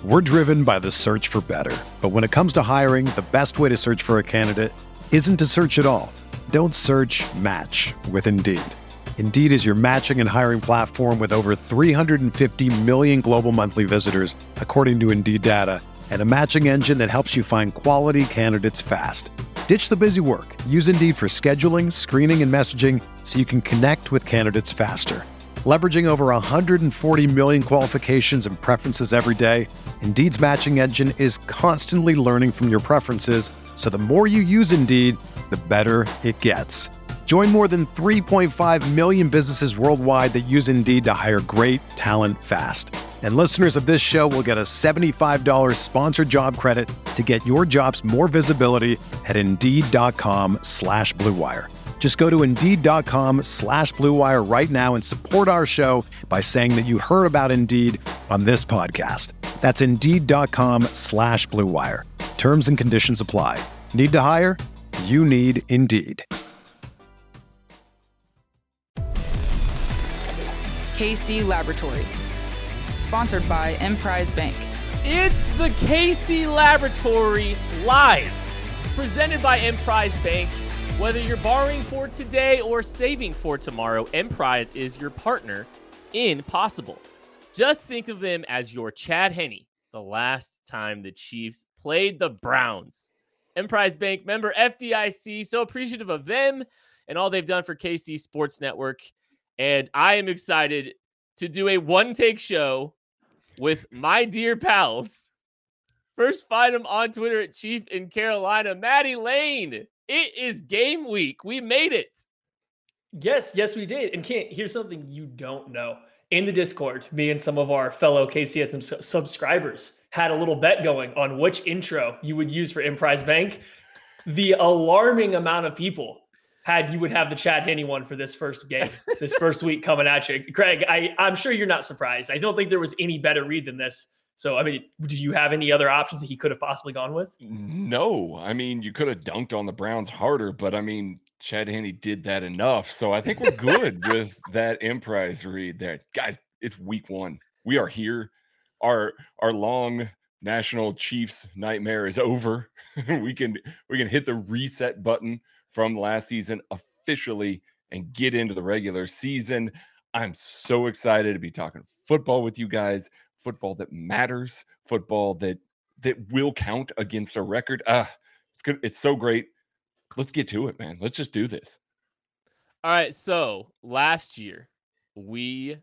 We're driven by the search for better. But when it comes to hiring, the best way to search for a candidate isn't to search at all. Don't search, match with Indeed. Indeed is your matching and hiring platform with over 350 million global monthly visitors, according to Indeed data, and a matching engine that helps you find quality candidates fast. Ditch the busy work. Use Indeed for scheduling, screening, and messaging so you can connect with candidates faster. Leveraging over 140 million qualifications and preferences every day, Indeed's matching engine is constantly learning from your preferences, so the more you use Indeed, the better it gets. Join more than 3.5 million businesses worldwide that use Indeed to hire great talent fast. And listeners of this show will get a $75 sponsored job credit to get your jobs more visibility at Indeed.com/Blue Wire. Just go to Indeed.com/Blue Wire right now and support our show by saying that you heard about Indeed on this podcast. That's Indeed.com/Blue Wire. Terms and conditions apply. Need to hire? You need Indeed. KC Laboratory, sponsored by Emprise Bank. It's the KC Laboratory Live, presented by Emprise Bank. Whether you're borrowing for today or saving for tomorrow, Emprise is your partner in possible. Just think of them as your Chad Henne the last time the Chiefs played the Browns. Emprise Bank member FDIC, so appreciative of them and all they've done for KC Sports Network. And I am excited to do a one-take show with my dear pals. First, find them on Twitter at Chief in Carolina, Maddie Lane. It is game week. We made it. Yes, we did. And Kent, here's something you don't know. In the Discord, me and some of our fellow KCSM subscribers had a little bet going on which intro you would use for Emprise Bank. The alarming amount of people you would have the Chad Henne one for this first game, this first week coming at you. Craig, I'm sure you're not surprised. I don't think there was any better read than this. So, I mean, do you have any other options that he could have possibly gone with? No. I mean, you could have dunked on the Browns harder, but I mean, Chad Henne did that enough. So I think we're good with that Emprise read there. Guys, it's week one. We are here. Our long national Chiefs nightmare is over. we can hit the reset button from last season officially and get into the regular season. I'm so excited to be talking football with you guys, football that matters, football that will count against a record. It's good. It's so great. Let's get to it, man. Let's just do this. All right. So last year we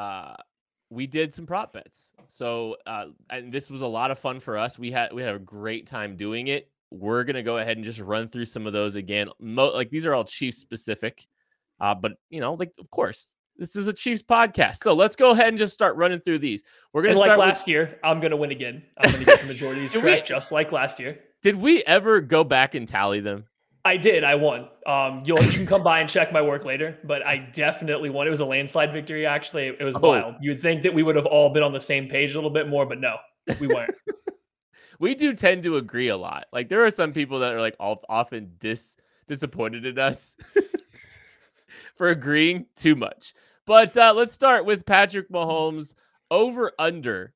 did some prop bets. So and this was a lot of fun for us. We had a great time doing it. We're going to go ahead and just run through some of those again. These are all Chiefs specific. But, of course, this is a Chiefs podcast. So let's go ahead and just start running through these. We're going to start last year. I'm going to win again. I'm going to get the majority of these correct, just like last year. Did we ever go back and tally them? I did. I won. You can come by and check my work later, but I definitely won. It was a landslide victory, actually. It was wild. You would think that we would have all been on the same page a little bit more, but no, we weren't. We do tend to agree a lot. Like there are some people that are like often disappointed in us for agreeing too much. But let's start with Patrick Mahomes over under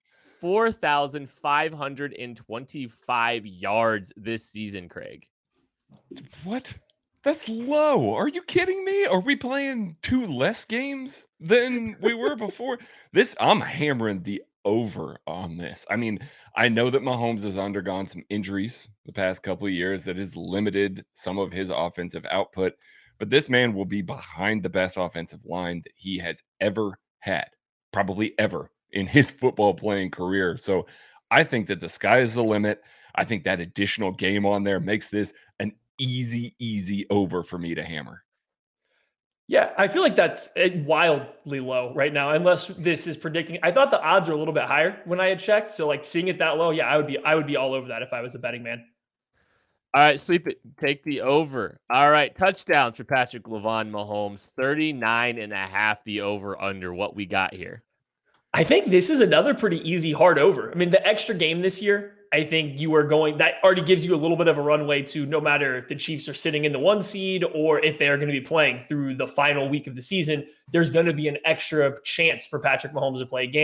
4,525 yards this season, Craig. What? That's low. Are you kidding me? Are we playing 2 less games than we were before? I'm hammering the over on this. I mean, I know that Mahomes has undergone some injuries the past couple of years that has limited some of his offensive output, but this man will be behind the best offensive line that he has ever had, probably ever in his football playing career. So I think that the sky is the limit. I think that additional game on there makes this an easy over for me to hammer. Yeah, I feel like that's wildly low right now, unless this is predicting. I thought the odds were a little bit higher when I had checked. So like seeing it that low, yeah, I would be all over that if I was a betting man. All right, sleep it. Take the over. All right, touchdowns for Patrick Mahomes, 39.5 the over under. What we got here? I think this is another pretty easy hard over. I mean, the extra game this year, I think that already gives you a little bit of a runway to no matter if the Chiefs are sitting in the 1 seed or if they are going to be playing through the final week of the season, there's going to be an extra chance for Patrick Mahomes to play a game.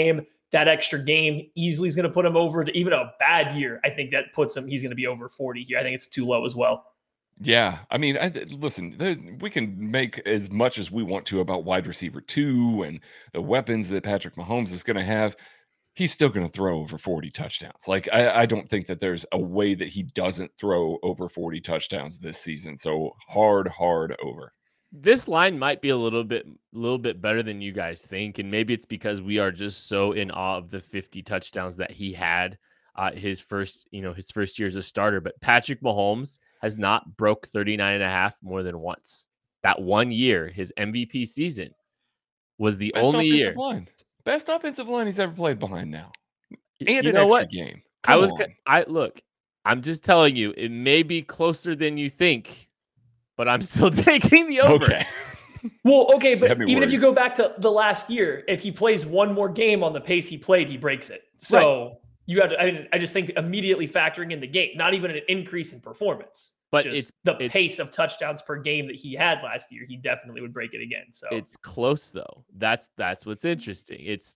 that extra game easily is going to put him over to even a bad year. I think that puts him, he's going to be over 40 here. I think it's too low as well. Yeah, I mean, listen, we can make as much as we want to about wide receiver 2 and the weapons that Patrick Mahomes is going to have. He's still going to throw over 40 touchdowns. Like, I don't think that there's a way that he doesn't throw over 40 touchdowns this season. So hard over. This line might be a little bit better than you guys think, and maybe it's because we are just so in awe of the 50 touchdowns that he had his first year as a starter. But Patrick Mahomes has not broke 39.5 more than once. That 1 year, his MVP season, was the only year. Best offensive line he's ever played behind now. And you an know extra what? game. I'm just telling you, it may be closer than you think, but I'm still taking the over. Okay. Well, okay, but even if you go back to the last year, if he plays one more game on the pace he played, he breaks it. So right. You have to, I just think immediately factoring in the game, not even an increase in performance, but it's the pace of touchdowns per game that he had last year, he definitely would break it again. So it's close though. That's what's interesting. It's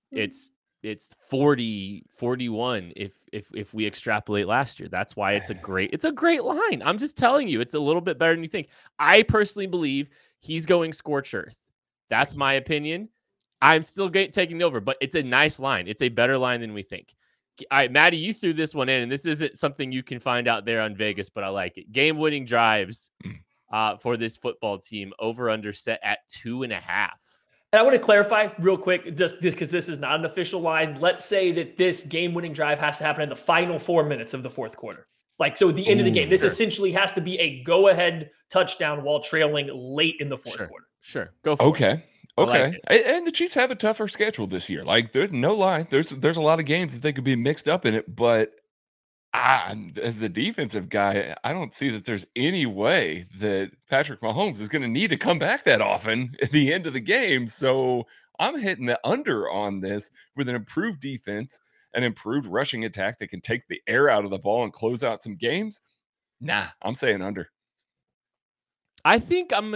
40-41 if we extrapolate last year. That's why it's a great line. I'm just telling you, it's a little bit better than you think. I personally believe he's going scorched earth. That's my opinion. I'm still taking the over, but it's a nice line. It's a better line than we think. All right, Maddie, you threw this one in, and this isn't something you can find out there on Vegas, but I like it. Game-winning drives for this football team, over/under set at 2.5. And I want to clarify real quick, just because this is not an official line. Let's say that this game-winning drive has to happen in the final 4 minutes of the fourth quarter. Like, so at the end of the game, this essentially has to be a go-ahead touchdown while trailing late in the fourth quarter. Sure, go for it. Okay. And the Chiefs have a tougher schedule this year. Like, there's no lie. There's a lot of games that they could be mixed up in it. But as the defensive guy, I don't see that there's any way that Patrick Mahomes is going to need to come back that often at the end of the game. So I'm hitting the under on this with an improved defense, an improved rushing attack that can take the air out of the ball and close out some games. Nah, I'm saying under. I think I'll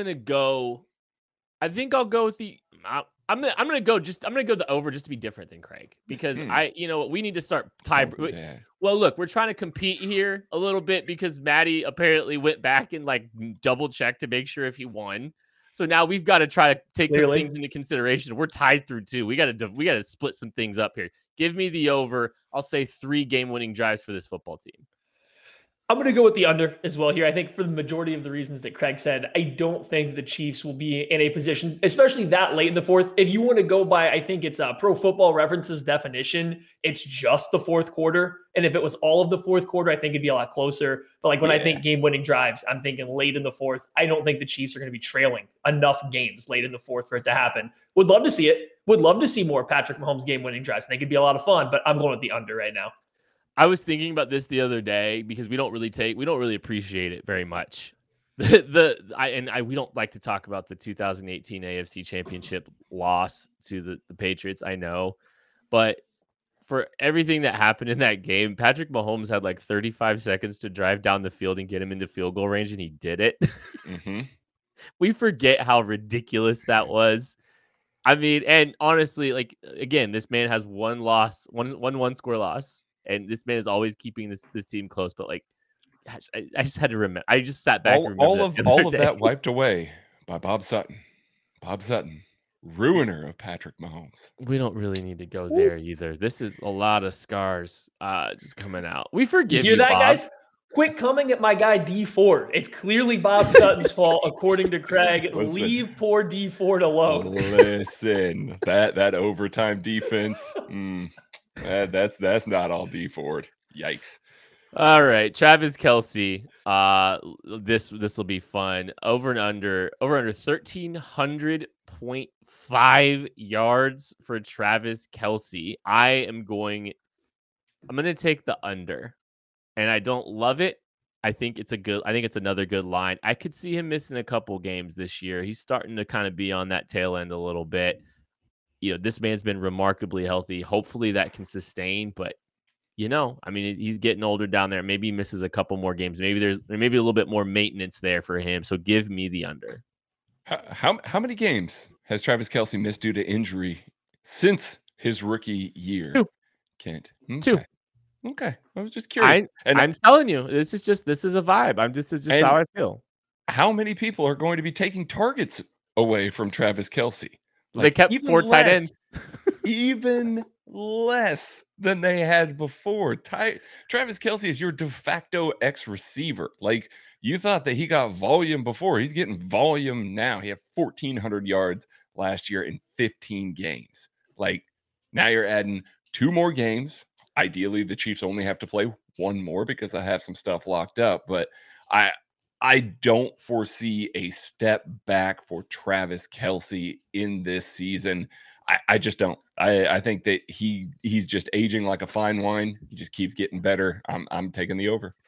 go with the. I'm gonna go the over just to be different than Craig, because we need to start Well, look, we're trying to compete here a little bit because Maddie apparently went back and like double checked to make sure if he won. So now we've got to try to take the things into consideration. We're tied through 2. We got to split some things up here. Give me the over. I'll say 3 game-winning drives for this football team. I'm going to go with the under as well here. I think for the majority of the reasons that Craig said, I don't think the Chiefs will be in a position, especially that late in the fourth. If you want to go by, I think it's Pro Football Reference's definition, it's just the fourth quarter. And if it was all of the fourth quarter, I think it'd be a lot closer. But like when I think game-winning drives, I'm thinking late in the fourth. I don't think the Chiefs are going to be trailing enough games late in the fourth for it to happen. Would love to see it. Would love to see more Patrick Mahomes game-winning drives. I think it'd be a lot of fun, but I'm going with the under right now. I was thinking about this the other day because we don't really appreciate it very much. We don't like to talk about the 2018 AFC Championship loss to the Patriots, I know. But for everything that happened in that game, Patrick Mahomes had like 35 seconds to drive down the field and get him into field goal range, and he did it. Mm-hmm. We forget how ridiculous that was. I mean, and honestly, like, again, this man has one score loss. And this man is always keeping this team close. But like, I just had to remember. I just sat back. All of that wiped away by Bob Sutton. Bob Sutton, ruiner of Patrick Mahomes. We don't really need to go there either. This is a lot of scars just coming out. We forgive you, hear that, Bob. Guys? Quit coming at my guy D Ford. It's clearly Bob Sutton's fault, according to Craig. Leave poor D Ford alone. Listen, that overtime defense. That's not all D Ford. Yikes. All right, Travis Kelce. This will be fun. Over under 1,300.5 yards for Travis Kelce. I'm going to take the under, and I don't love it. I think it's another good line. I could see him missing a couple games this year. He's starting to kind of be on that tail end a little bit. This man's been remarkably healthy. Hopefully that can sustain, but I mean, he's getting older down there. Maybe he misses a couple more games. Maybe there may be a little bit more maintenance there for him. So give me the under. How many games has Travis Kelce missed due to injury since his rookie year? 2. Kent. 2. Okay. I was just curious. I'm telling you, this is a vibe. This is just how I feel. How many people are going to be taking targets away from Travis Kelce? They kept 4 tight ends. Even less than they had before. Travis Kelce is your de facto X receiver. Like, you thought that he got volume before. He's getting volume now. He had 1,400 yards last year in 15 games. Like, now you're adding 2 more games. Ideally, the Chiefs only have to play 1 more because I have some stuff locked up. But I don't foresee a step back for Travis Kelce in this season. I just don't. I think that he's just aging like a fine wine. He just keeps getting better. I'm taking the over.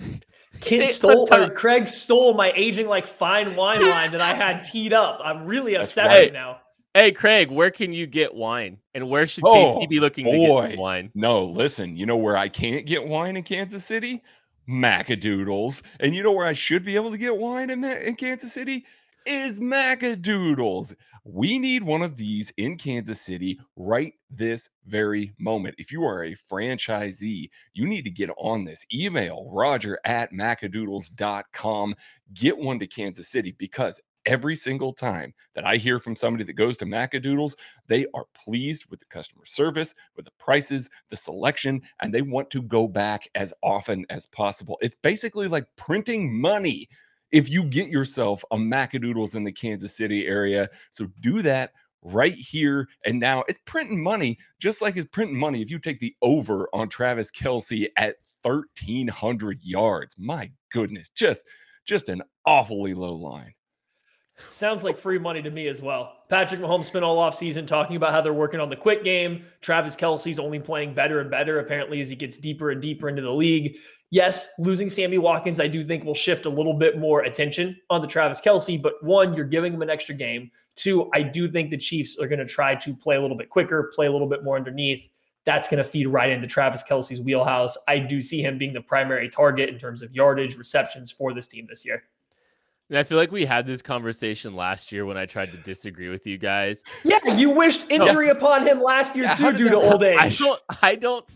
Craig stole my aging like fine wine line that I had teed up. I'm really upset right now. Hey, Craig, where can you get wine? And where should KC be looking to get wine? No, listen, you know where I can't get wine in Kansas City? Macadoodles. And you know where I should be able to get wine in Kansas City? Is Macadoodles. We need one of these in Kansas City right this very moment. If you are a franchisee, you need to get on this. Email roger@macadoodles.com. Get one to Kansas City, because every single time that I hear from somebody that goes to Macadoodles, they are pleased with the customer service, with the prices, the selection, and they want to go back as often as possible. It's basically like printing money if you get yourself a Macadoodles in the Kansas City area. So do that right here and now. It's printing money, just like it's printing money if you take the over on Travis Kelce at 1,300 yards. My goodness, just an awfully low line. Sounds like free money to me as well. Patrick Mahomes spent all offseason talking about how they're working on the quick game. Travis Kelce's only playing better and better, apparently, as he gets deeper and deeper into the league. Yes, losing Sammy Watkins, I do think will shift a little bit more attention on the Travis Kelce. But 1, you're giving him an extra game. 2, I do think the Chiefs are going to try to play a little bit quicker, play a little bit more underneath. That's going to feed right into Travis Kelce's wheelhouse. I do see him being the primary target in terms of yardage, receptions for this team this year. And I feel like we had this conversation last year when I tried to disagree with you guys. Yeah, you wished injury upon him last year too due to old age. I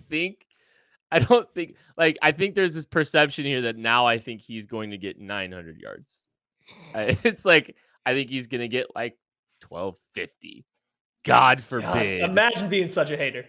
think there's this perception here that now I think he's going to get 900 yards. It's like, I think he's going to get like 1,250. God forbid. God, imagine being such a hater.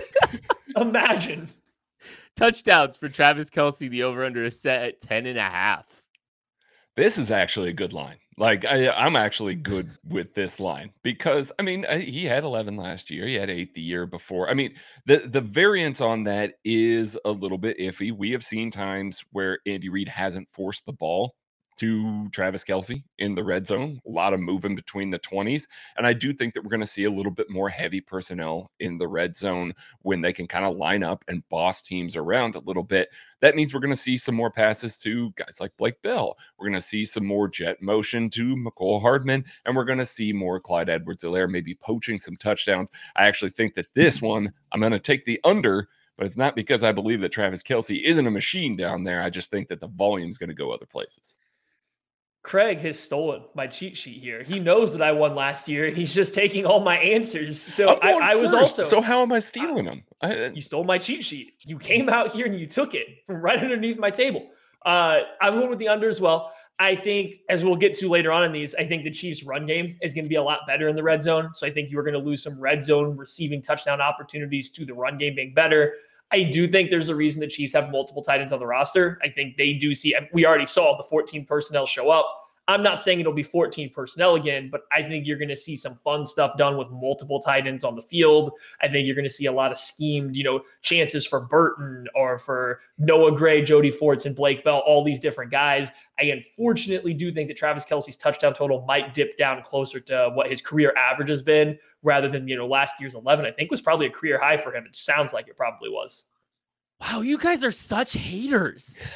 Imagine. Touchdowns for Travis Kelce. The over-under is set at 10.5. This is actually a good line. Like, I'm actually good with this line because, I mean, he had 11 last year. He had 8 the year before. I mean, the variance on that is a little bit iffy. We have seen times where Andy Reid hasn't forced the ball to Travis Kelce in the red zone, a lot of moving between the 20s. And I do think that we're going to see a little bit more heavy personnel in the red zone when they can kind of line up and boss teams around a little bit. That means we're going to see some more passes to guys like Blake Bell. We're going to see some more jet motion to Mecole Hardman, and we're going to see more Clyde Edwards-Helaire maybe poaching some touchdowns. I actually think that this one, I'm going to take the under, but it's not because I believe that Travis Kelce isn't a machine down there. I just think that the volume is going to go other places. Craig has stolen my cheat sheet here. He knows that I won last year, and he's just taking all my answers. So I was also. So how am I stealing them? You stole my cheat sheet. You came out here and you took it from right underneath my table. I'm going with the under as well. I think, as we'll get to later on in these, I think the Chiefs' run game is going to be a lot better in the red zone. So I think you are going to lose some red zone receiving touchdown opportunities to the run game being better. I do think there's a reason the Chiefs have multiple tight ends on the roster. I think they do see, we already saw the 14 personnel show up. I'm not saying it'll be 14 personnel again, but I think you're going to see some fun stuff done with multiple tight ends on the field. I think you're going to see a lot of schemed, chances for Burton or for Noah Gray, Jody Forts, and Blake Bell, all these different guys. I unfortunately do think that Travis Kelce's touchdown total might dip down closer to what his career average has been rather than, last year's 11, I think was probably a career high for him. It sounds like it probably was. Wow, you guys are such haters.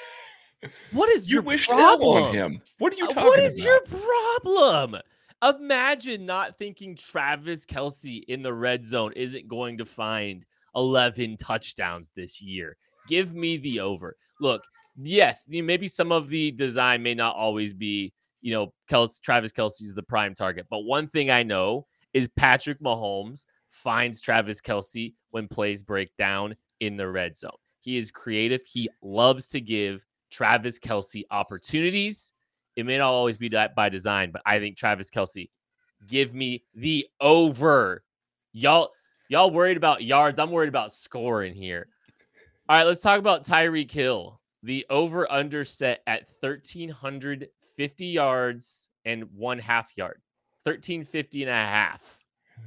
What is your wish problem? On him. What are you talking about? What is your problem? Imagine not thinking Travis Kelce in the red zone isn't going to find 11 touchdowns this year. Give me the over. Look, yes, maybe some of the design may not always be, Travis Kelce's the prime target. But one thing I know is Patrick Mahomes finds Travis Kelce when plays break down in the red zone. He is creative. He loves to give Travis Kelce opportunities. It may not always be that by design, but I think Travis Kelce, give me the over. Y'all worried about yards. I'm worried about scoring here. All right, let's talk about Tyreek Hill. The over-under set at 1,350 yards and 1/2 yard. 1,350 and a half.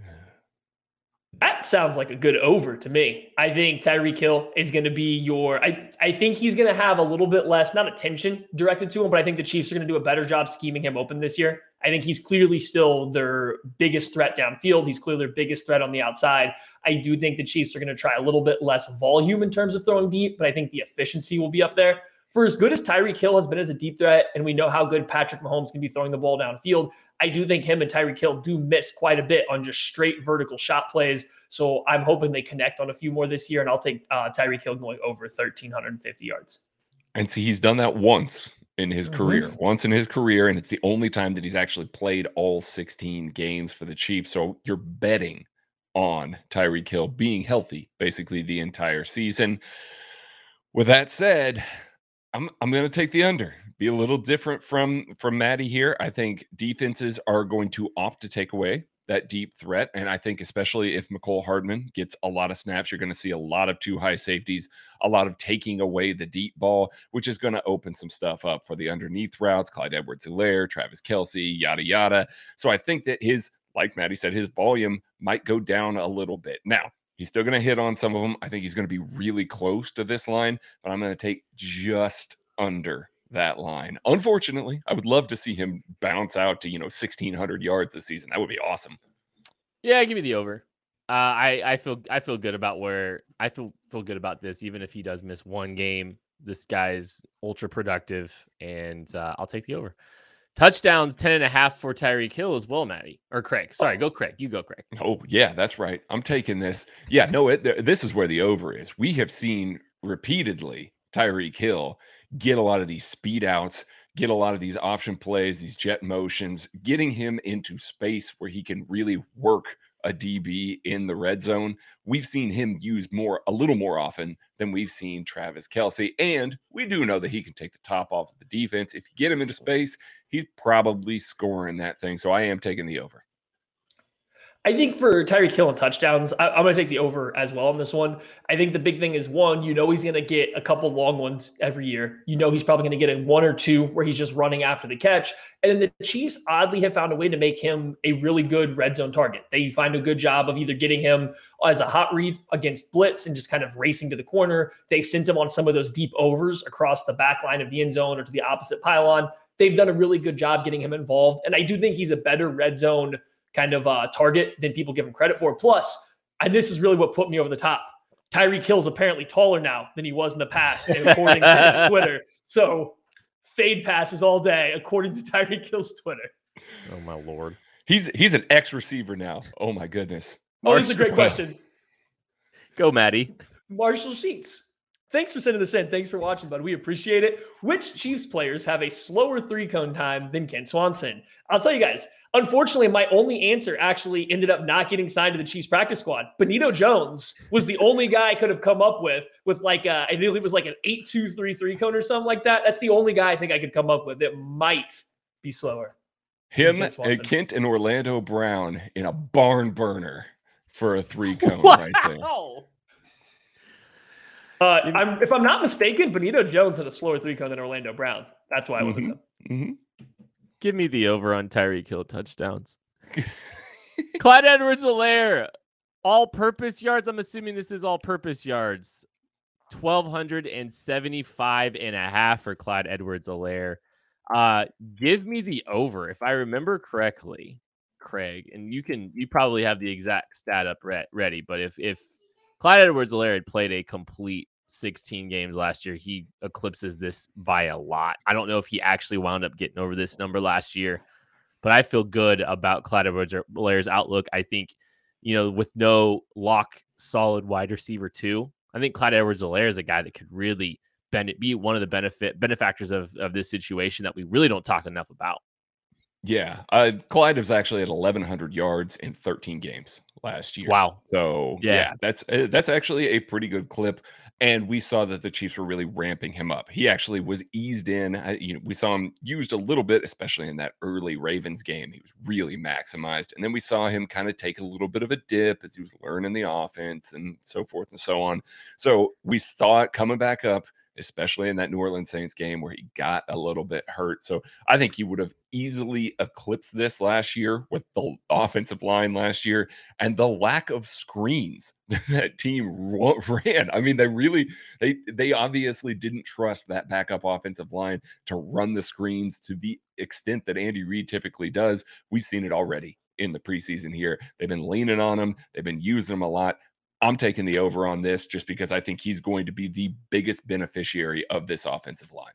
That sounds like a good over to me. I think Tyreek Hill is going to be I think he's going to have a little bit less, not attention directed to him, but I think the Chiefs are going to do a better job scheming him open this year. I think he's clearly still their biggest threat downfield. He's clearly their biggest threat on the outside. I do think the Chiefs are going to try a little bit less volume in terms of throwing deep, but I think the efficiency will be up there. For as good as Tyreek Hill has been as a deep threat, and we know how good Patrick Mahomes can be throwing the ball downfield, I do think him and Tyreek Hill do miss quite a bit on just straight vertical shot plays. So I'm hoping they connect on a few more this year, and I'll take Tyreek Hill going over 1,350 yards. And see, he's done that once in his career, and it's the only time that he's actually played all 16 games for the Chiefs. So you're betting on Tyreek Hill being healthy basically the entire season. With that said, I'm going to take the under. Be a little different from Maddie here. I think defenses are going to opt to take away that deep threat, and I think especially if Mecole Hardman gets a lot of snaps, you're going to see a lot of too high safeties, a lot of taking away the deep ball, which is going to open some stuff up for the underneath routes, Clyde Edwards-Helaire, Travis Kelce, yada, yada. So I think that like Maddie said, his volume might go down a little bit. Now, he's still going to hit on some of them. I think he's going to be really close to this line, but I'm going to take just under that line. Unfortunately, I would love to see him bounce out to 1,600 yards this season. That would be awesome. Yeah, give me the over. I feel good about feel good about this. Even if he does miss one game, this guy's ultra productive, and I'll take the over. Touchdowns 10.5 for Tyreek Hill as well, Maddie or Craig. Sorry, go Craig. You go, Craig. Oh yeah, that's right. I'm taking this. Yeah, no, this is where the over is. We have seen repeatedly Tyreek Hill get a lot of these speed outs, get a lot of these option plays, these jet motions, getting him into space where he can really work a DB in the red zone. We've seen him use a little more often than we've seen Travis Kelce. And we do know that he can take the top off of the defense. If you get him into space, he's probably scoring that thing. So I am taking the over. I think for Tyreek Hill and touchdowns, I'm going to take the over as well on this one. I think the big thing is, one, he's going to get a couple long ones every year. He's probably going to get a 1 or 2 where he's just running after the catch. And then the Chiefs oddly have found a way to make him a really good red zone target. They find a good job of either getting him as a hot read against blitz and just kind of racing to the corner. They've sent him on some of those deep overs across the back line of the end zone or to the opposite pylon. They've done a really good job getting him involved. And I do think he's a better red zone kind of target than people give him credit for. Plus, and this is really what put me over the top, Tyreek Hill's apparently taller now than he was in the past, according to his Twitter. So fade passes all day, according to Tyreek Hill's Twitter. Oh, my Lord. He's an ex-receiver now. Oh, my goodness. This is a great question. Go, Maddie. Marshall Sheets. Thanks for sending this in. Thanks for watching, bud. We appreciate it. Which Chiefs players have a slower 3-cone time than Ken Swanson? I'll tell you guys, unfortunately, my only answer actually ended up not getting signed to the Chiefs practice squad. Benito Jones was the only guy I could have come up with like I believe it was like an 8-2-3 cone or something like that. That's the only guy I think I could come up with that might be slower. Him and Kent and Orlando Brown in a barn burner for a 3-cone right there. If I'm not mistaken, Benito Jones had a slower 3-cone than Orlando Brown. That's why I went with him. Mm-hmm. Give me the over on Tyreek Hill touchdowns. Clyde Edwards-Helaire, all-purpose yards. I'm assuming this is all-purpose yards. 1,275.5 for Clyde Edwards-Helaire. Give me the over. If I remember correctly, Craig, and you probably have the exact stat up ready, but if Clyde Edwards-Helaire had played a complete 16 games last year, he eclipses this by a lot. I don't know if he actually wound up getting over this number last year, but I feel good about Clyde Edwards-Helaire's outlook. I think, with no lock solid wide receiver too, I think Clyde Edwards-Helaire is a guy that could really be one of the benefactors of this situation that we really don't talk enough about. Yeah. Clyde was actually at 1,100 yards in 13 games last year. Wow. So, Yeah. that's actually a pretty good clip. And we saw that the Chiefs were really ramping him up. He actually was eased in. We saw him used a little bit, especially in that early Ravens game. He was really maximized. And then we saw him kind of take a little bit of a dip as he was learning the offense and so forth and so on. So we saw it coming back up, especially in that New Orleans Saints game where he got a little bit hurt. So I think he would have easily eclipsed this last year with the offensive line last year and the lack of screens that team ran. I mean, they obviously didn't trust that backup offensive line to run the screens to the extent that Andy Reid typically does. We've seen it already in the preseason here. They've been leaning on him. They've been using him a lot. I'm taking the over on this just because I think he's going to be the biggest beneficiary of this offensive line.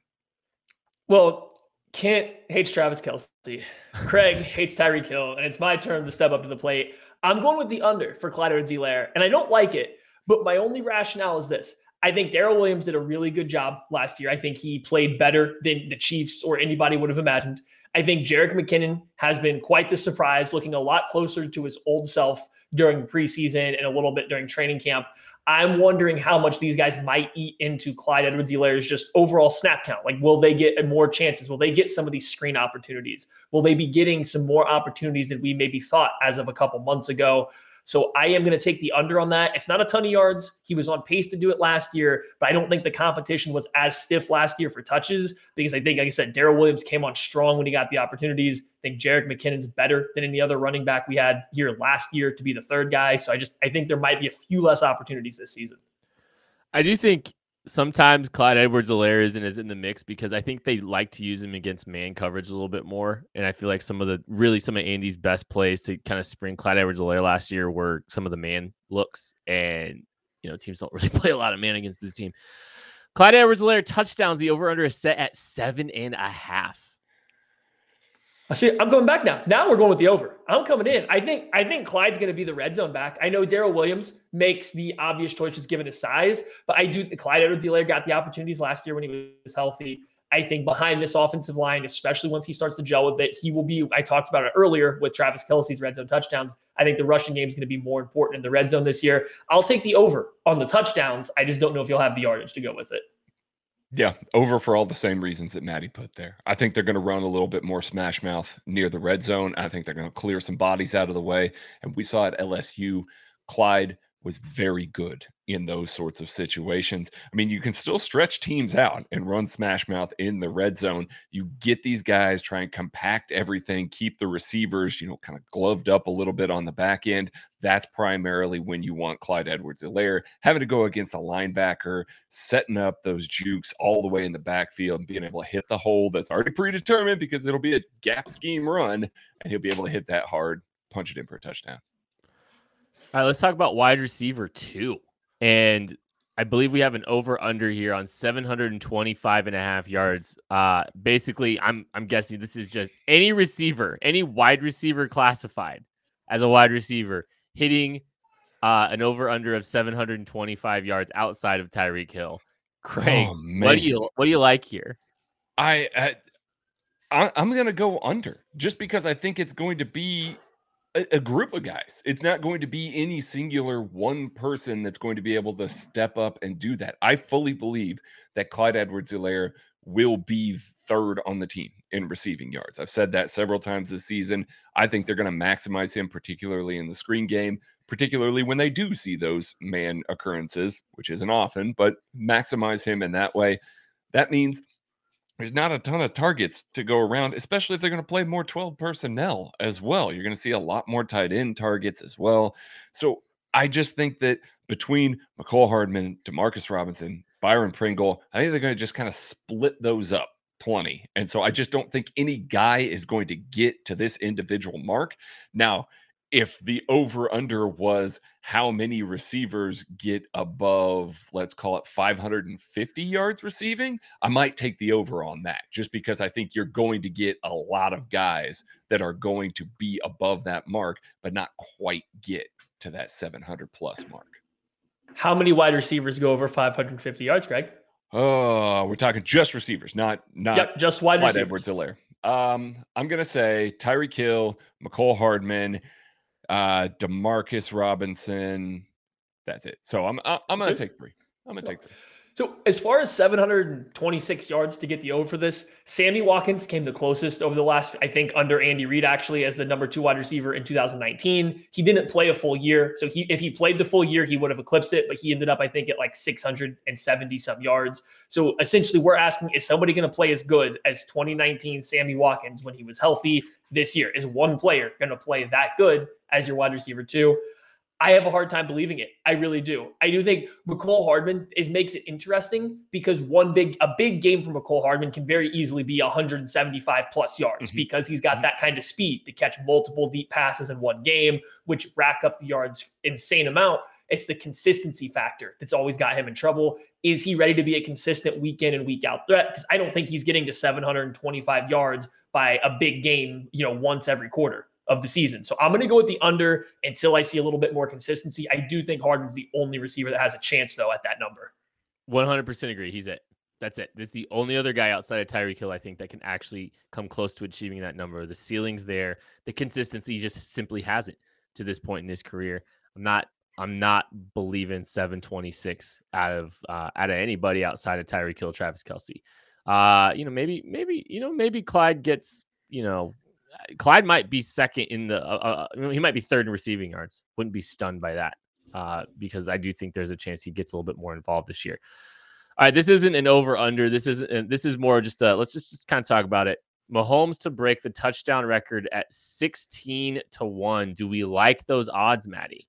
Well, Kent hates Travis Kelce. Craig hates Tyreek Hill, and it's my turn to step up to the plate. I'm going with the under for Clyde Edwards-Helaire, and I don't like it, but my only rationale is this. I think Darrell Williams did a really good job last year. I think he played better than the Chiefs or anybody would have imagined. I think Jerick McKinnon has been quite the surprise, looking a lot closer to his old self during the preseason and a little bit during training camp. I'm wondering how much these guys might eat into Clyde Edwards-Helaire's just overall snap count. Like, will they get more chances? Will they get some of these screen opportunities? Will they be getting some more opportunities than we maybe thought as of a couple months ago? So I am going to take the under on that. It's not a ton of yards. He was on pace to do it last year, but I don't think the competition was as stiff last year for touches because I think, like I said, Darrell Williams came on strong when he got the opportunities. I think Jerick McKinnon's better than any other running back we had here last year to be the third guy. So I think there might be a few less opportunities this season. I do think sometimes Clyde Edwards-Helaire is in the mix because I think they like to use him against man coverage a little bit more. And I feel like some of Andy's best plays to kind of spring Clyde Edwards-Helaire last year were some of the man looks. And, teams don't really play a lot of man against this team. Clyde Edwards-Helaire touchdowns, the over-under is set at 7.5. I see. I'm going back now. Now we're going with the over. I'm coming in. I think Clyde's going to be the red zone back. I know Darrell Williams makes the obvious choice just given his size, but Clyde Edwards-Helaire got the opportunities last year when he was healthy. I think behind this offensive line, especially once he starts to gel with it, he will be, I talked about it earlier with Travis Kelce's red zone touchdowns. I think the rushing game is going to be more important in the red zone this year. I'll take the over on the touchdowns. I just don't know if you'll have the yardage to go with it. Yeah, over for all the same reasons that Maddie put there. I think they're going to run a little bit more smash mouth near the red zone. I think they're going to clear some bodies out of the way. And we saw at LSU, Clyde was very good in those sorts of situations. I mean, you can still stretch teams out and run smash mouth in the red zone. You get these guys, try and compact everything, keep the receivers, kind of gloved up a little bit on the back end. That's primarily when you want Clyde Edwards-Helaire having to go against a linebacker, setting up those jukes all the way in the backfield and being able to hit the hole that's already predetermined because it'll be a gap scheme run and he'll be able to hit that hard, punch it in for a touchdown. All right, let's talk about wide receiver 2. And I believe we have an over-under here on 725.5 yards. Basically, I'm guessing this is just any receiver, any wide receiver classified as a wide receiver hitting an over-under of 725 yards outside of Tyreek Hill. Craig, what do you like here? I'm going to go under just because I think it's going to be a group of guys. It's not going to be any singular one person that's going to be able to step up and do that. I fully believe that Clyde Edwards-Helaire will be third on the team in receiving yards. I've said that several times this season. I think they're going to maximize him, particularly in the screen game, particularly when they do see those man occurrences, which isn't often, but maximize him in that way. That means there's not a ton of targets to go around, especially if they're going to play more 12 personnel as well. You're going to see a lot more tight end targets as well. So I just think that between Mecole Hardman, Demarcus Robinson, Byron Pringle, I think they're going to just kind of split those up plenty. And so I just don't think any guy is going to get to this individual mark. Now, if the over-under was how many receivers get above, let's call it 550 yards receiving, I might take the over on that just because I think you're going to get a lot of guys that are going to be above that mark, but not quite get to that 700-plus mark. How many wide receivers go over 550 yards, Greg? Oh, we're talking just receivers, not just wide receivers. Edwards-Helaire. I'm going to say Tyreek Hill, McCole Hardman, Demarcus Robinson. That's it. So I'm going to take 3. I'm going to take 3. So as far as 726 yards to get the over for this, Sammy Watkins came the closest over the last, I think, under Andy Reid, actually, as the number 2 wide receiver in 2019. He didn't play a full year. So if he played the full year, he would have eclipsed it, but he ended up, I think, at like 670 some yards. So essentially we're asking, is somebody going to play as good as 2019 Sammy Watkins when he was healthy this year? Is one player going to play that good as your wide receiver 2? I have a hard time believing it. I really do. I do think McCole Hardman makes it interesting because a big game from McCole Hardman can very easily be 175 plus yards because he's got that kind of speed to catch multiple deep passes in one game, which rack up the yards insane amount. It's the consistency factor that's always got him in trouble. Is he ready to be a consistent week in and week out threat? Because I don't think he's getting to 725 yards by a big game, once every quarter of the season. So I'm going to go with the under until I see a little bit more consistency. I do think Hardman's the only receiver that has a chance, though, at that number. 100% agree. He's it. That's it. This is the only other guy outside of Tyreek Hill, I think, that can actually come close to achieving that number. The ceiling's there. The consistency just simply hasn't to this point in his career. I'm not believing 726 out of anybody outside of Tyreek Hill, Travis Kelce. Maybe Clyde gets, Clyde might be second in the he might be third in receiving yards. Wouldn't be stunned by that because I do think there's a chance he gets a little bit more involved this year. All right, this isn't an over under. This is more just let's just kind of talk about it. Mahomes to break the touchdown record at 16-1. Do we like those odds, Maddie?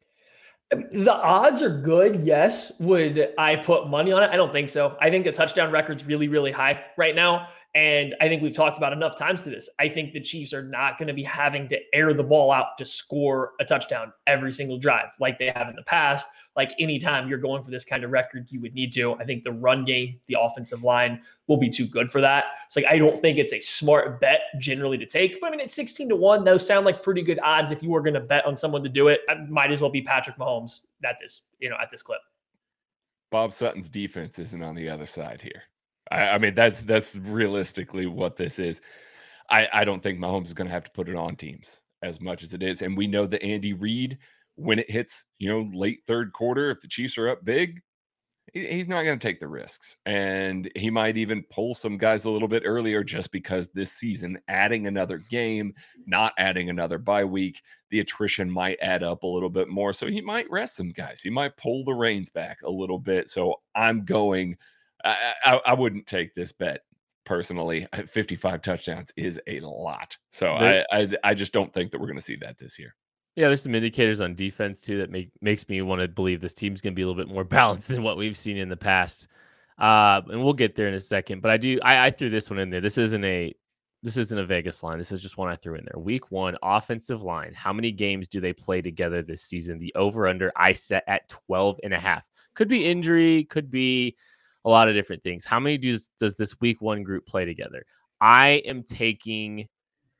The odds are good. Yes. Would I put money on it? I don't think so. I think the touchdown record's really, really high right now. And I think we've talked about enough times to this. I think the Chiefs are not going to be having to air the ball out to score a touchdown every single drive like they have in the past. Like anytime you're going for this kind of record, you would need to. I think the run game, the offensive line will be too good for that. So I don't think it's a smart bet generally to take. But I mean, at 16-1, those sound like pretty good odds. If you were going to bet on someone to do it, I might as well be Patrick Mahomes at this clip. Bob Sutton's defense isn't on the other side here. I mean, that's realistically what this is. I don't think Mahomes is going to have to put it on teams as much as it is. And we know that Andy Reid, when it hits, late third quarter, if the Chiefs are up big, he's not going to take the risks. And he might even pull some guys a little bit earlier just because this season, adding another game, not adding another bye week, the attrition might add up a little bit more. So he might rest some guys. He might pull the reins back a little bit. So I'm going... I wouldn't take this bet personally. 55 touchdowns is a lot. So I just don't think that we're going to see that this year. Yeah, there's some indicators on defense too that makes me want to believe this team's going to be a little bit more balanced than what we've seen in the past. And we'll get there in a second. But I threw this one in there. This isn't a Vegas line. This is just one I threw in there. Week 1 offensive line. How many games do they play together this season? The over under I set at 12.5. Could be injury. Could be a lot of different things. How many does this week 1 group play together? I am taking.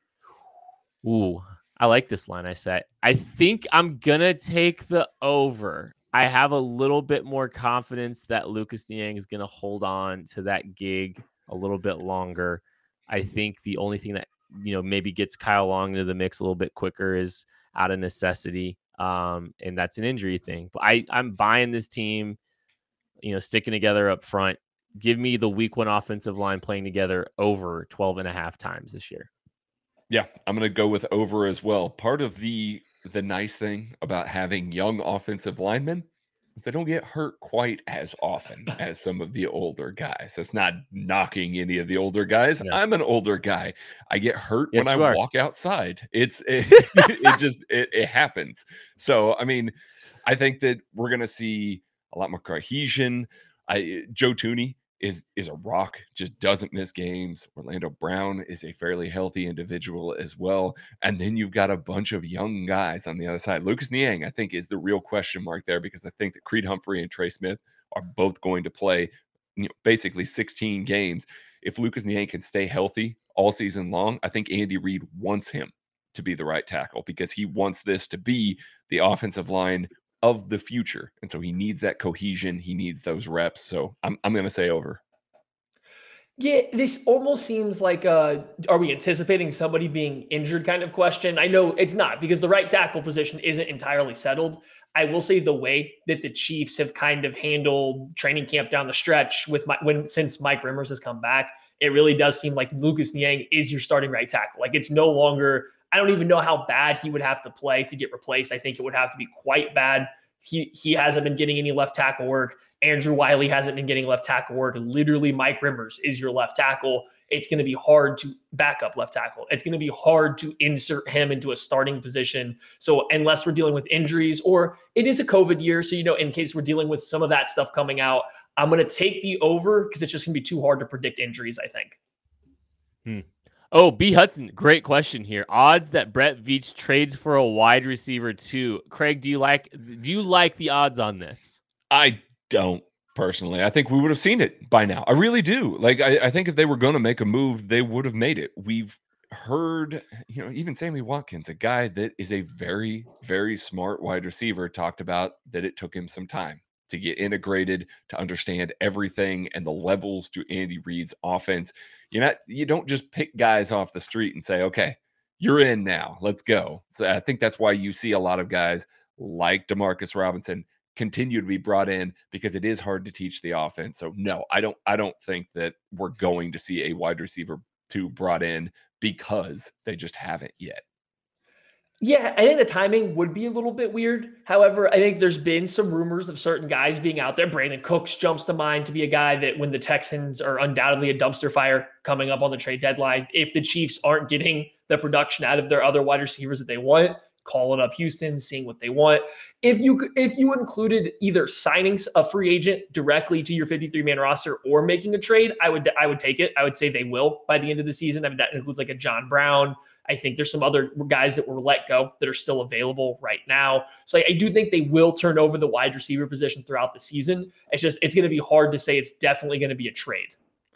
I like this line I set. I think I'm going to take the over. I have a little bit more confidence that Lucas Niang is going to hold on to that gig a little bit longer. I think the only thing that, maybe gets Kyle Long into the mix a little bit quicker is out of necessity. And that's an injury thing. But I'm buying this team, sticking together up front. Give me the week 1 offensive line playing together over 12.5 times this year. Yeah, I'm going to go with over as well. Part of the nice thing about having young offensive linemen is they don't get hurt quite as often as some of the older guys. That's not knocking any of the older guys. Yeah. I'm an older guy. I get hurt when I walk outside. It happens. So, I mean, I think that we're going to see a lot more cohesion. Joe Thuney is a rock, just doesn't miss games. Orlando Brown is a fairly healthy individual as well. And then you've got a bunch of young guys on the other side. Lucas Niang, I think, is the real question mark there because I think that Creed Humphrey and Trey Smith are both going to play basically 16 games. If Lucas Niang can stay healthy all season long, I think Andy Reid wants him to be the right tackle because he wants this to be the offensive line of the future. And so he needs that cohesion. He needs those reps. So I'm going to say over. Yeah, this almost seems like are we anticipating somebody being injured kind of question? I know it's not, because the right tackle position isn't entirely settled. I will say the way that the Chiefs have kind of handled training camp down the stretch since Mike Rimmers has come back, it really does seem like Lucas Niang is your starting right tackle. Like, it's no longer, I don't even know how bad he would have to play to get replaced. I think it would have to be quite bad. He hasn't been getting any left tackle work. Andrew Wiley hasn't been getting left tackle work. Literally, Mike Rimmers is your left tackle. It's going to be hard to back up left tackle. It's going to be hard to insert him into a starting position. So unless we're dealing with injuries, or it is a COVID year, so, in case we're dealing with some of that stuff coming out, I'm going to take the over because it's just going to be too hard to predict injuries, I think. Oh, B. Hudson, great question here. Odds that Brett Veach trades for a wide receiver too. Craig, do you like the odds on this? I don't personally. I think we would have seen it by now. I really do. Like, I think if they were going to make a move, they would have made it. We've heard, even Sammy Watkins, a guy that is a very, very smart wide receiver, talked about that it took him some time to get integrated, to understand everything and the levels to Andy Reid's offense. You don't just pick guys off the street and say, okay, you're in now, let's go. So I think that's why you see a lot of guys like Demarcus Robinson continue to be brought in, because it is hard to teach the offense. So no, I don't think that we're going to see a wide receiver 2 brought in, because they just haven't yet. Yeah, I think the timing would be a little bit weird. However, I think there's been some rumors of certain guys being out there. Brandon Cooks jumps to mind to be a guy that, when the Texans are undoubtedly a dumpster fire coming up on the trade deadline, if the Chiefs aren't getting the production out of their other wide receivers that they want, calling up Houston, seeing what they want. If you included either signing a free agent directly to your 53-man roster or making a trade, I would take it. I would say they will by the end of the season. I mean, that includes like a John Brown. I think there's some other guys that were let go that are still available right now. So I do think they will turn over the wide receiver position throughout the season. It's going to be hard to say it's definitely going to be a trade.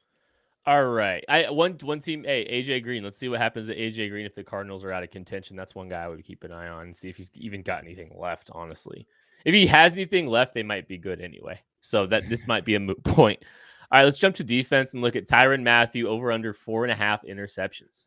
All right. One team, AJ Green. Let's see what happens to AJ Green if the Cardinals are out of contention. That's one guy I would keep an eye on and see if he's even got anything left, honestly. If he has anything left, they might be good anyway. So this might be a moot point. All right, let's jump to defense and look at Tyrann Mathieu over under 4.5 interceptions.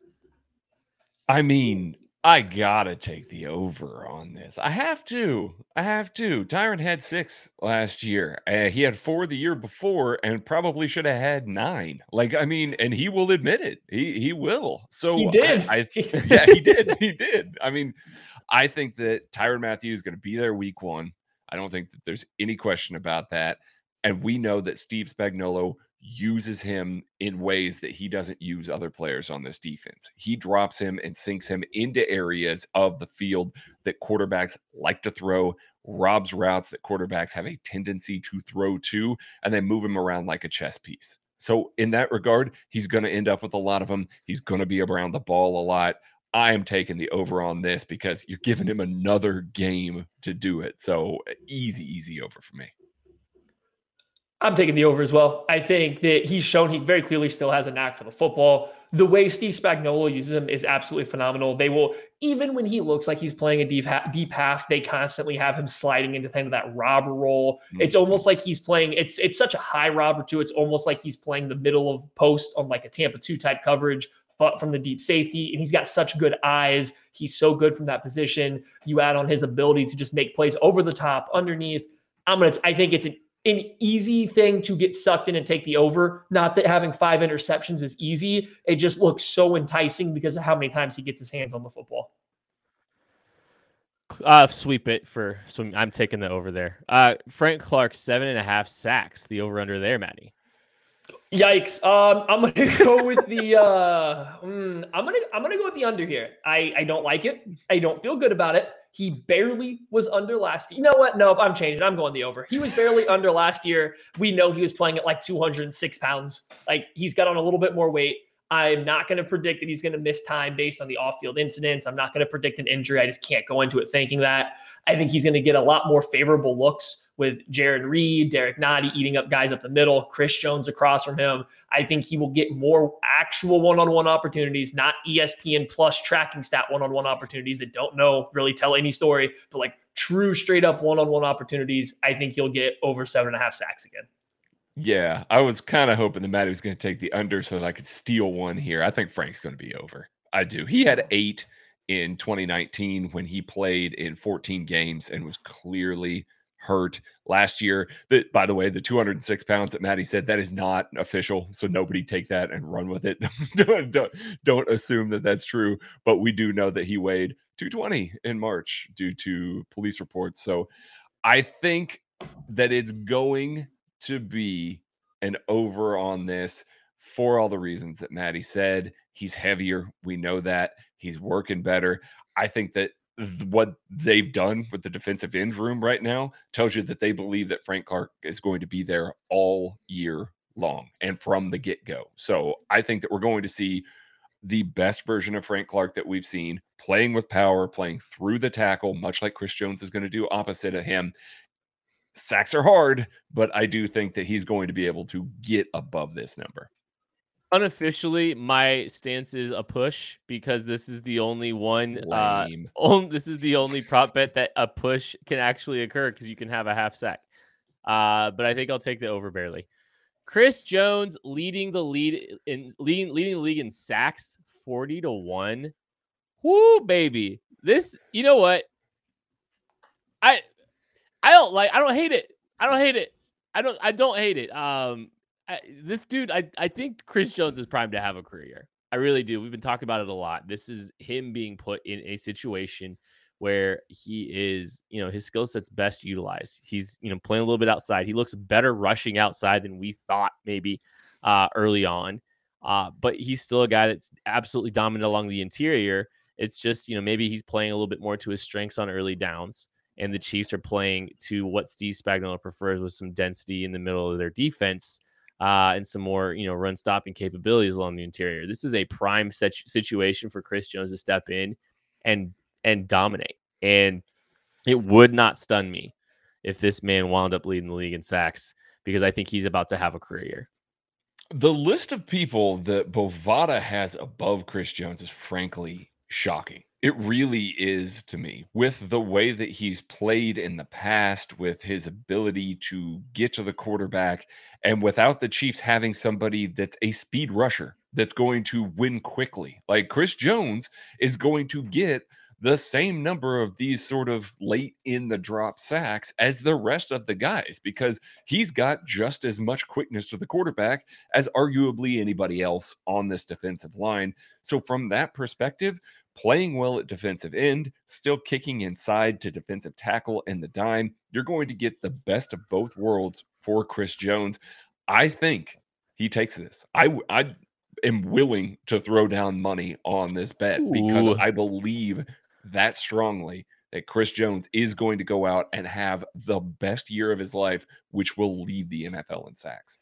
I mean, I gotta take the over on this. I have to. Tyrann had 6 last year. He had 4 the year before, and probably should have had 9. And he will admit it. He will. So he did. Yeah, he did. He did. I mean, I think that Tyrann Mathieu is going to be there week 1. I don't think that there's any question about that. And we know that Steve Spagnuolo uses him in ways that he doesn't use other players on this defense. He drops him and sinks him into areas of the field that quarterbacks like to throw, robs routes that quarterbacks have a tendency to throw to, and then move him around like a chess piece. So in that regard, he's going to end up with a lot of them. He's going to be around the ball a lot. I am taking the over on this because you're giving him another game to do it. So easy over for me. I'm taking the over as well. I think that he's shown he very clearly still has a knack for the football. The way Steve Spagnuolo uses him is absolutely phenomenal. They will, even when he looks like he's playing a deep half, they constantly have him sliding into kind of that robber role. Mm-hmm. It's almost like he's playing, it's such a high robber too. It's almost like he's playing the middle of post on like a Tampa 2 type coverage, but from the deep safety. And he's got such good eyes. He's so good from that position. You add on his ability to just make plays over the top, underneath. I think it's an easy thing to get sucked in and take the over. Not that having 5 interceptions is easy. It just looks so enticing because of how many times he gets his hands on the football. Sweep it so I'm taking the over there. Frank Clark, 7.5 sacks. The over under there, Matty. Yikes. I'm gonna go with the I'm gonna go with the under here. I don't like it. I don't feel good about it. He barely was under last year. You know what? No, I'm changing. I'm going the over. He was barely under last year. We know he was playing at like 206 pounds. Like, he's got on a little bit more weight. I'm not going to predict that he's going to miss time based on the off-field incidents. I'm not going to predict an injury. I just can't go into it thinking that. I think he's going to get a lot more favorable looks with Jared Reed, Derek Nottie eating up guys up the middle, Chris Jones across from him. I think he will get more actual one-on-one opportunities, not ESPN plus tracking stat one-on-one opportunities that don't really tell any story, but like true straight up one-on-one opportunities. I think he'll get over 7.5 sacks again. Yeah, I was kind of hoping that Matty was going to take the under so that I could steal one here. I think Frank's going to be over. I do. He had 8 in 2019 when he played in 14 games and was clearly hurt last year. By the way, the 206 pounds that Matty said, that is not official. So nobody take that and run with it. don't assume that that's true. But we do know that he weighed 220 in March due to police reports. So I think that it's going to be an over on this for all the reasons that Matty said. He's heavier. We know that. He's working better. I think that what they've done with the defensive end room right now tells you that they believe that Frank Clark is going to be there all year long and from the get-go. So I think that we're going to see the best version of Frank Clark that we've seen, playing with power, playing through the tackle, much like Chris Jones is going to do opposite of him. Sacks are hard, but I do think that he's going to be able to get above this number. Unofficially, my stance is a push because this is the only one. This is the only prop bet that a push can actually occur because you can have a half sack. But I think I'll take the over barely. Chris Jones leading the league in sacks 40-1. Whoo, baby! This, you know what? I don't hate it. I don't hate it. This dude, I think Chris Jones is primed to have a career. I really do. We've been talking about it a lot. This is him being put in a situation where he is, his skill set's best utilized. He's, playing a little bit outside. He looks better rushing outside than we thought maybe early on. But he's still a guy that's absolutely dominant along the interior. It's just, maybe he's playing a little bit more to his strengths on early downs. And the Chiefs are playing to what Steve Spagnuolo prefers with some density in the middle of their defense and some more, run stopping capabilities along the interior. This is a prime situation for Chris Jones to step in and dominate. And it would not stun me if this man wound up leading the league in sacks because I think he's about to have a career year. The list of people that Bovada has above Chris Jones is frankly shocking. It really is to me, with the way that he's played in the past, with his ability to get to the quarterback, and without the Chiefs having somebody that's a speed rusher that's going to win quickly. Like Chris Jones is going to get the same number of these sort of late in the drop sacks as the rest of the guys because he's got just as much quickness to the quarterback as arguably anybody else on this defensive line. So from that perspective, playing well at defensive end, still kicking inside to defensive tackle and the dime, you're going to get the best of both worlds for Chris Jones. I think he takes this. I am willing to throw down money on this bet because I believe that strongly that Chris Jones is going to go out and have the best year of his life, which will lead the NFL in sacks.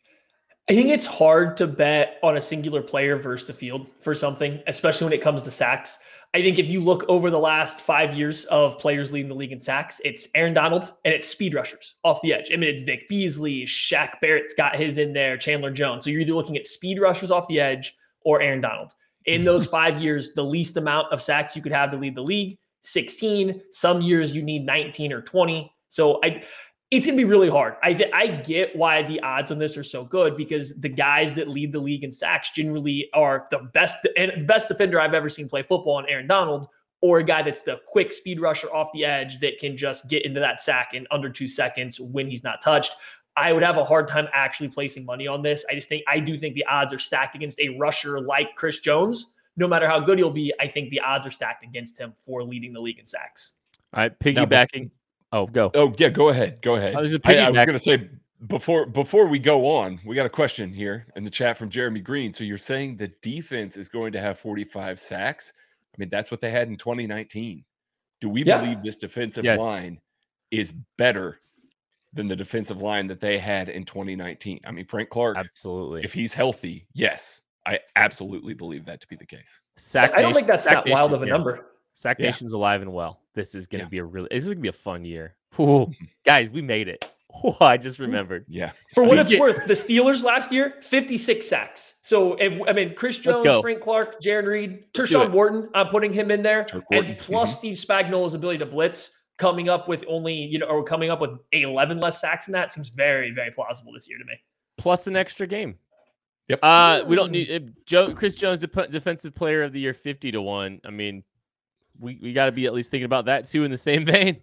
I think it's hard to bet on a singular player versus the field for something, especially when it comes to sacks. I think if you look over the last 5 years of players leading the league in sacks, it's Aaron Donald and it's speed rushers off the edge. I mean, it's Vic Beasley, Shaq Barrett's got his in there, Chandler Jones. So you're either looking at speed rushers off the edge or Aaron Donald. In those 5 years, the least amount of sacks you could have to lead the league, 16. Some years you need 19 or 20. So it's going to be really hard. I get why the odds on this are so good because the guys that lead the league in sacks generally are the best defender I've ever seen play football on Aaron Donald, or a guy that's the quick speed rusher off the edge that can just get into that sack in under 2 seconds when he's not touched. I would have a hard time actually placing money on this. I do think the odds are stacked against a rusher like Chris Jones. No matter how good he'll be, I think the odds are stacked against him for leading the league in sacks. All right, piggybacking. Go. Oh, yeah, go ahead. I was going to say, before we go on, we got a question here in the chat from Jeremy Green. So you're saying the defense is going to have 45 sacks? I mean, that's what they had in 2019. Do we believe this defensive line is better than the defensive line that they had in 2019? I mean, Frank Clark, absolutely. If he's healthy, yes, I absolutely believe that to be the case. I don't think that's that wild of a number. Sack Nation's alive and well. This is going to be a fun year. Ooh, guys, we made it. Oh, I just remembered. Yeah. For what it's worth, the Steelers last year, 56 sacks. So, Chris Jones, Frank Clark, Jaron Reed, Tershawn Wharton, I'm putting him in there. And plus Steve Spagnuolo's ability to blitz, coming up with or coming up with 11 less sacks than that seems very, very plausible this year to me. Plus an extra game. Yep. We don't need Chris Jones, defensive player of the year, 50-1. I mean, we got to be at least thinking about that too in the same vein.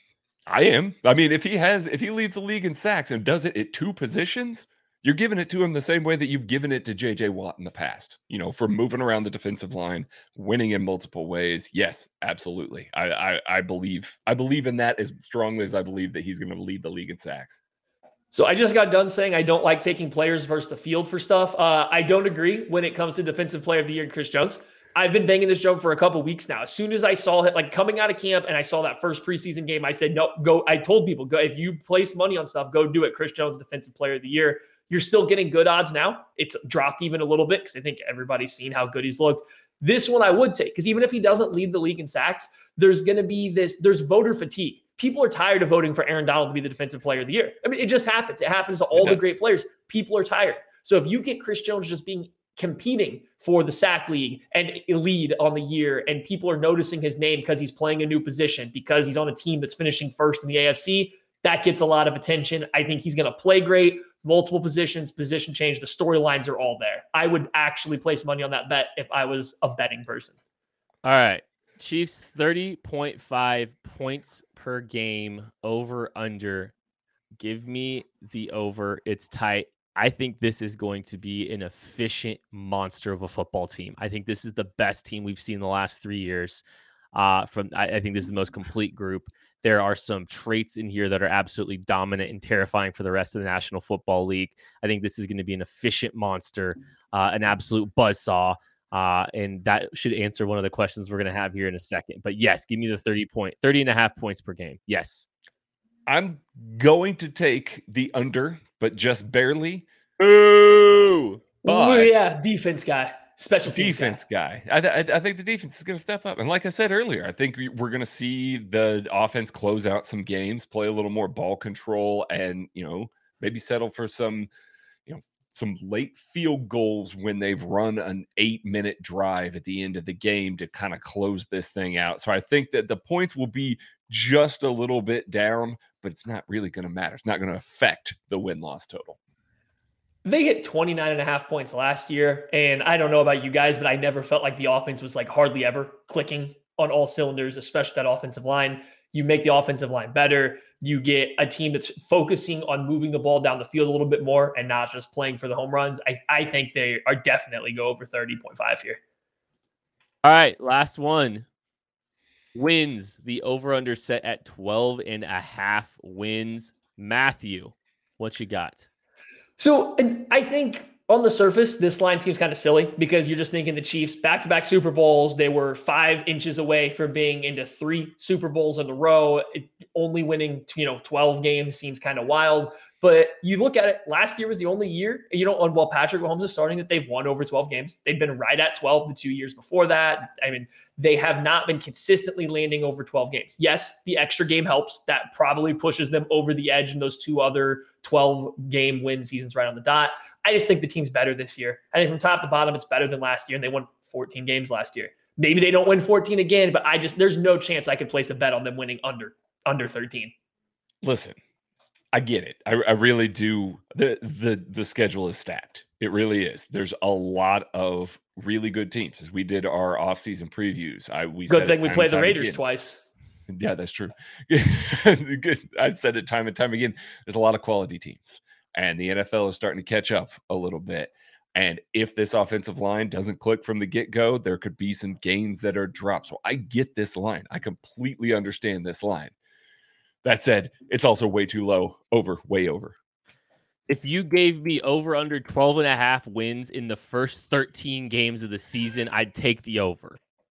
I am. I mean, if he leads the league in sacks and does it at 2 positions, you're giving it to him the same way that you've given it to J.J. Watt in the past, for moving around the defensive line, winning in multiple ways. Yes, absolutely. I believe in that as strongly as I believe that he's going to lead the league in sacks. So I just got done saying I don't like taking players versus the field for stuff. I don't agree when it comes to defensive player of the year, Chris Jones. I've been banging this drum for a couple weeks now. As soon as I saw it, like coming out of camp and I saw that first preseason game, I said, no, go. I told people, go, if you place money on stuff, go do it. Chris Jones, defensive player of the year. You're still getting good odds now. It's dropped even a little bit because I think everybody's seen how good he's looked. This one I would take, because even if he doesn't lead the league in sacks, there's going to be there's voter fatigue. People are tired of voting for Aaron Donald to be the defensive player of the year. I mean, it just happens. It happens to all the great players. People are tired. So if you get Chris Jones just competing for the sack league and lead on the year, and people are noticing his name because he's playing a new position, because he's on a team that's finishing first in the AFC, that gets a lot of attention. I think he's going to play great. Multiple positions, position change. The storylines are all there. I would actually place money on that bet if I was a betting person. All right. Chiefs 30.5 points per game, over under. Give me the over. It's tight. I think this is going to be an efficient monster of a football team. I think this is the best team we've seen the last 3 years. I think this is the most complete group. There are some traits in here that are absolutely dominant and terrifying for the rest of the National Football League. I think this is going to be an efficient monster, an absolute buzzsaw. And that should answer one of the questions we're going to have here in a second. But yes, give me the 30.5 points per game. Yes. I'm going to take the under, but just barely. Ooh. But yeah, defense guy. Special defense guy. I think the defense is going to step up. And like I said earlier, I think we're going to see the offense close out some games, play a little more ball control, and, maybe settle for some late field goals when they've run an 8-minute drive at the end of the game to kind of close this thing out. So I think that the points will be just a little bit down, but it's not really going to matter. It's not going to affect the win-loss total. They hit 29.5 points last year. And I don't know about you guys, but I never felt like the offense was like hardly ever clicking on all cylinders, especially that offensive line. You make the offensive line better. You get a team that's focusing on moving the ball down the field a little bit more and not just playing for the home runs. I think they are definitely go over 30.5 here. All right. Last one. Wins. The over-under set at 12.5 wins. Matthew, what you got? So I think on the surface, this line seems kind of silly because you're just thinking the Chiefs back-to-back Super Bowls. They were 5 inches away from being into 3 Super Bowls in a row. Only winning 12 games seems kind of wild. But you look at it, last year was the only year, while Patrick Mahomes is starting, that they've won over 12 games. They've been right at 12 the 2 years before that. I mean, they have not been consistently landing over 12 games. Yes, the extra game helps. That probably pushes them over the edge in those 2 other 12-game win seasons right on the dot. I just think the team's better this year. I think from top to bottom, it's better than last year, and they won 14 games last year. Maybe they don't win 14 again, but there's no chance I could place a bet on them winning under 13. Listen, I get it. I really do. The schedule is stacked. It really is. There's a lot of really good teams. As we did our offseason previews, good thing we played the Raiders twice. Yeah, that's true. Good. I said it time and time again. There's a lot of quality teams, and the NFL is starting to catch up a little bit. And if this offensive line doesn't click from the get-go, there could be some games that are dropped. So I get this line. I completely understand this line. That said, it's also way too low. Way over. If you gave me over under 12.5 wins in the first 13 games of the season, I'd take the over.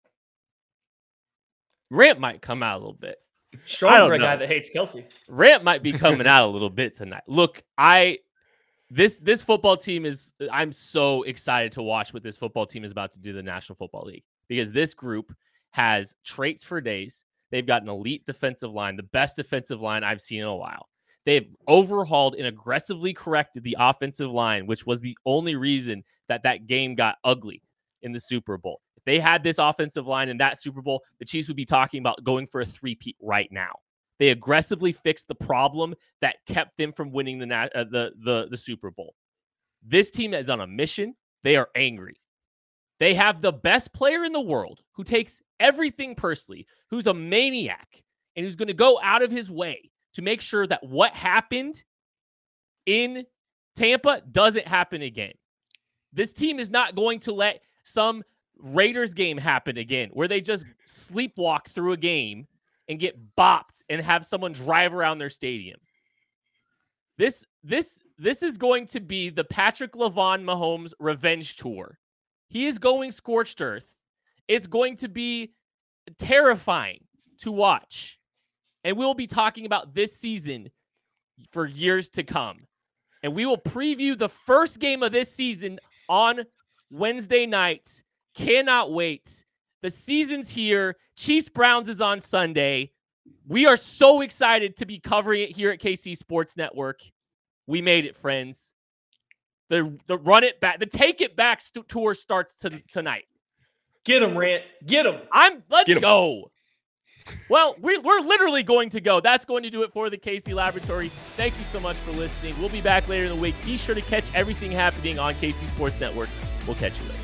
Ramp might come out a little bit. Strong for a guy that hates Kelsey. Ramp might be coming out a little bit tonight. Look, this football team I'm so excited to watch what this football team is about to do in the National Football League, because this group has traits for days. They've got an elite defensive line, the best defensive line I've seen in a while. They've overhauled and aggressively corrected the offensive line, which was the only reason that game got ugly in the Super Bowl. If they had this offensive line in that Super Bowl, the Chiefs would be talking about going for a 3-peat right now. They aggressively fixed the problem that kept them from winning the Super Bowl. This team is on a mission. They are angry. They have the best player in the world who takes everything personally, who's a maniac, and who's going to go out of his way to make sure that what happened in Tampa doesn't happen again. This team is not going to let some Raiders game happen again where they just sleepwalk through a game and get bopped and have someone drive around their stadium. This is going to be the Patrick LaVon Mahomes revenge tour. He is going scorched earth. It's going to be terrifying to watch. And we'll be talking about this season for years to come. And we will preview the first game of this season on Wednesday nights. Cannot wait. The season's here. Chiefs Browns is on Sunday. We are so excited to be covering it here at KC Sports Network. We made it, friends. The run it back, the take it back tour starts tonight. Get him, Rant. Get him. Let's go. Well, we're literally going to go. That's going to do it for the KC Laboratory. Thank you so much for listening. We'll be back later in the week. Be sure to catch everything happening on KC Sports Network. We'll catch you later.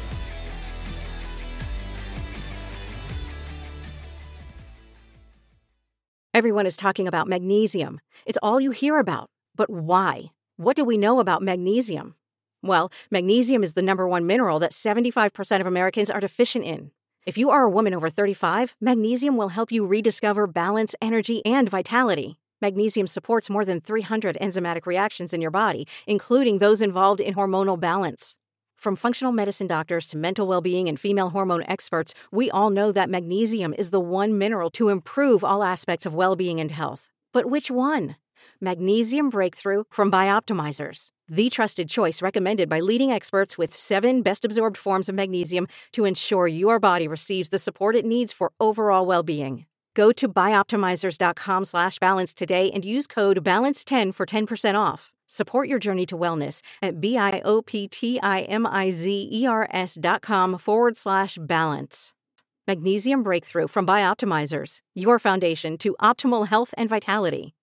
Everyone is talking about magnesium. It's all you hear about. But why? What do we know about magnesium? Well, magnesium is the number one mineral that 75% of Americans are deficient in. If you are a woman over 35, magnesium will help you rediscover balance, energy, and vitality. Magnesium supports more than 300 enzymatic reactions in your body, including those involved in hormonal balance. From functional medicine doctors to mental well-being and female hormone experts, we all know that magnesium is the one mineral to improve all aspects of well-being and health. But which one? Magnesium Breakthrough from Bioptimizers, the trusted choice recommended by leading experts with 7 best-absorbed forms of magnesium to ensure your body receives the support it needs for overall well-being. Go to bioptimizers.com/balance today and use code BALANCE10 for 10% off. Support your journey to wellness at bioptimizers.com/balance. Magnesium Breakthrough from Bioptimizers, your foundation to optimal health and vitality.